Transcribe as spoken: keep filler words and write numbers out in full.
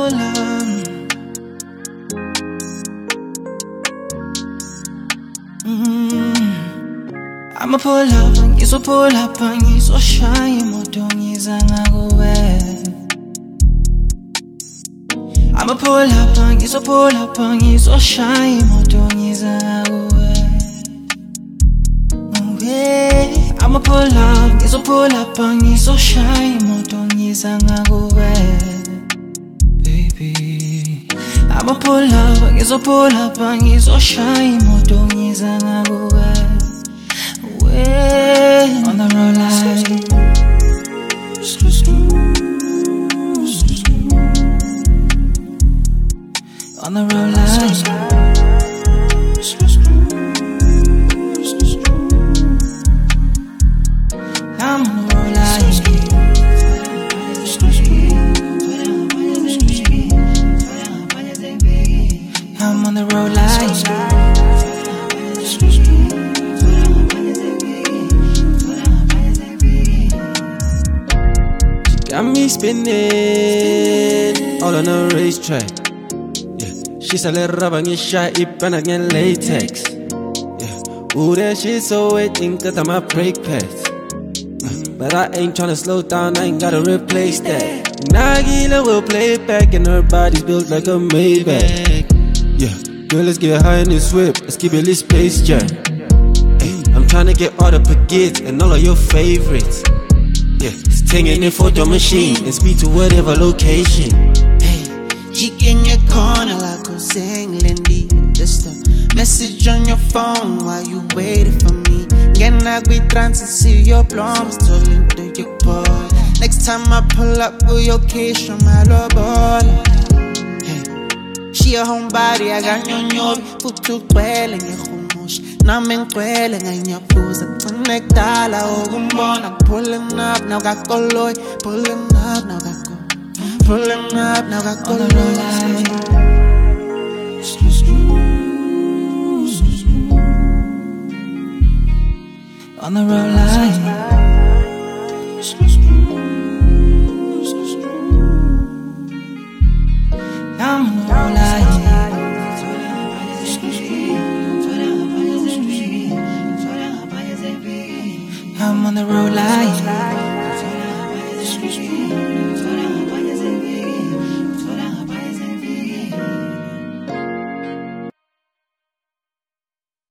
pull up. Mm. I'ma pull up, ngizo pull up, ngizoshaya imoto ngiza ngakuwe. I'ma pull up, ngizo pull up, ngizoshaya imoto ngiza ngakuwe. I'ma pull up, ngizo pull up, ngizoshaya imoto ngiza ngakuwe. Baby, I'ma pull up, ngizo pull up, ngizoshaya imoto ngiza ngakuwe. On the road like on the road like I'm on the road like I'm on the road like got me spinning all on a racetrack. Yeah, she's a little rubber, get shy, it and again latex. Yeah, ooh, that shit so wet, think that I'm a brake pads. Uh, but I ain't tryna slow down, I ain't gotta replace that. Nagila will play it back, and her body's built like a Maybach. Yeah, girl, let's get high in this whip, let's keep it lit Space Jam. Hey, I'm tryna get all the baguettes and all of your favorites. Yeah, singing in photo machine and speed to whatever location. Hey, cheek in your corner like I'm saying Lindy. Just a message on your phone while you waiting for me. Can I be trying to see your plums talking to your boy? Next time I pull up with your case from my low ball. Hey, she a homebody, I got your nyobi. Put to well and your Nami ngikwele ngayinyabuza Ngekudala ukumbona Pulling up, now got koloy Pulling up, now got go Pulling up, now got koloy on the road like I'm on the road like I'm on the road like